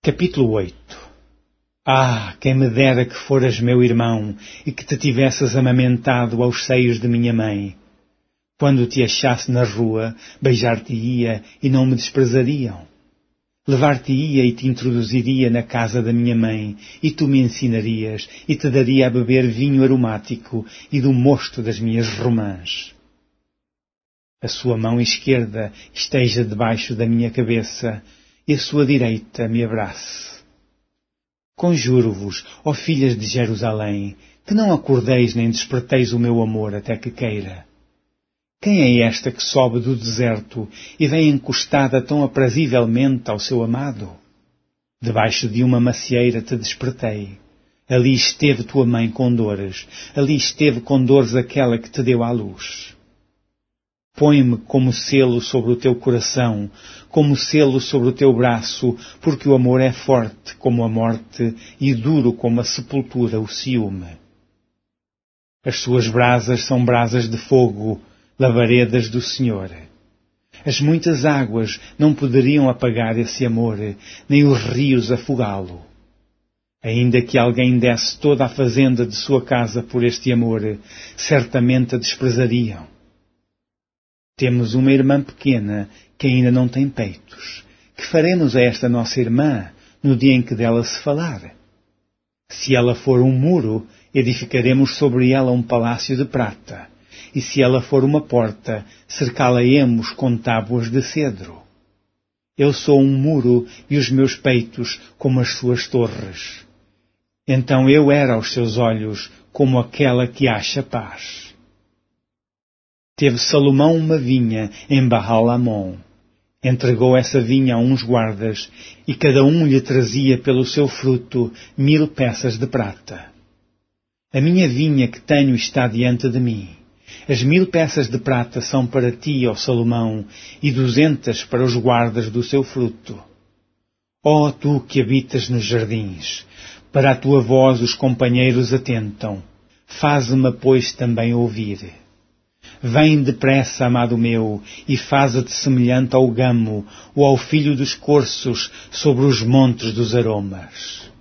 Capítulo 8. Quem me dera que foras meu irmão e que te tivesses amamentado aos seios de minha mãe. Quando te achasse na rua, beijar-te-ia e não me desprezariam. Levar-te-ia e te introduziria na casa da minha mãe, e tu me ensinarias, e te daria a beber vinho aromático e do mosto das minhas romãs. A sua mão esquerda esteja debaixo da minha cabeça, e a sua direita me abrace. Conjuro-vos, ó filhas de Jerusalém, que não acordeis nem desperteis o meu amor até que queira. Quem é esta que sobe do deserto e vem encostada tão aprazivelmente ao seu amado? Debaixo de uma macieira te despertei. Ali esteve tua mãe com dores, ali esteve com dores aquela que te deu à luz. Põe-me como selo sobre o teu coração, como selo sobre o teu braço, porque o amor é forte como a morte e duro como a sepultura o ciúme. As suas brasas são brasas de fogo, labaredas do Senhor. As muitas águas não poderiam apagar esse amor, nem os rios afogá-lo. Ainda que alguém desse toda a fazenda de sua casa por este amor, certamente a desprezariam. Temos uma irmã pequena que ainda não tem peitos. Que faremos a esta nossa irmã no dia em que dela se falar? Se ela for um muro, edificaremos sobre ela um palácio de prata. E se ela for uma porta, cercá-la-emos com tábuas de cedro. Eu sou um muro e os meus peitos como as suas torres. Então eu era aos seus olhos como aquela que acha paz. Teve Salomão uma vinha em Baal-Hamon. Entregou essa vinha a uns guardas, e cada um lhe trazia pelo seu fruto 1000 peças de prata. A minha vinha que tenho está diante de mim. As 1000 peças de prata são para ti, ó Salomão, e 200 para os guardas do seu fruto. Ó tu que habitas nos jardins, para a tua voz os companheiros atentam. Faze-me, pois, também ouvir. Vem depressa, amado meu, e faze-te semelhante ao gamo ou ao filho dos corços sobre os montes dos aromas.